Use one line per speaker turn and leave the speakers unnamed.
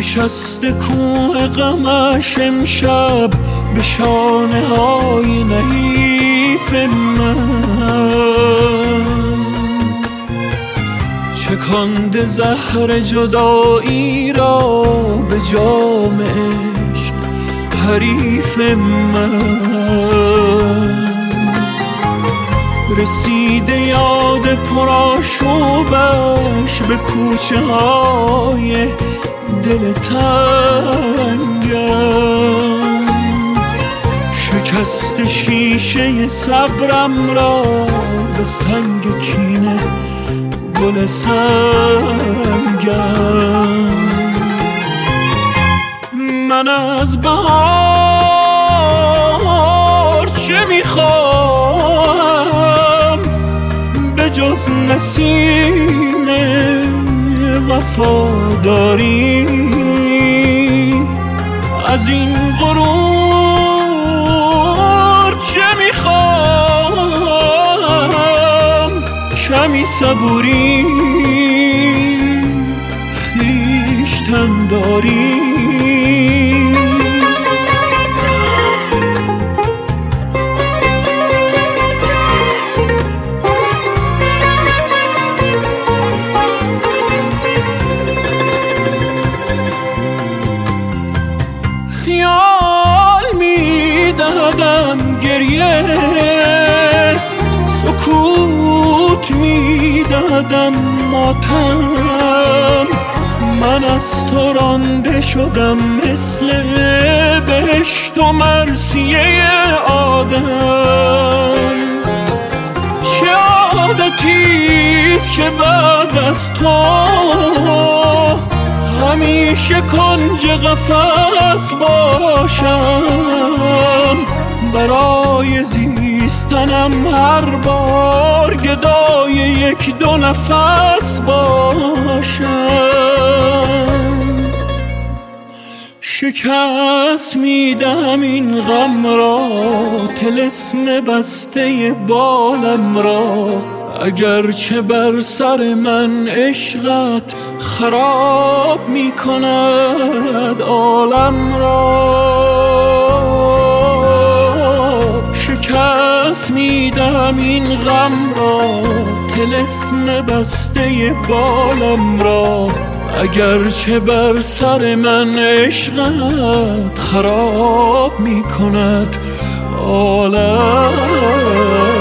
نشسته کوه غمش امشب به شانه های نحیف من، چکانده زهر جدایی را به جام عشق حریف من. رسیده یاد پرآشوبش به کوچه های دل تنگم، شکست شیشه صبرم را به سنگ کینه گل سنگم. من از بهار چه میخوام به جز نسیم وفاداری؟ از این غرور چه میخوام؟ کمی صبوری، خویشتن داری. خیال میدادم گریه، سکوت میدادم ماتم. من از تو رانده شدم مثل بهشت و مرثیه آدم. چه عادتیست که بعد از تو همیشه کنج قفس باشم، برای زیستنم هر بار گدای یک دو نفس باشم. شکست میدم این غم را، طلسم بسته بالم را، اگرچه بر سر من عشقت خراب می کند عالم را. شکست میدم این غم را، طلسم بسته بالم را، اگرچه بر سر من عشقت خراب می کند عالم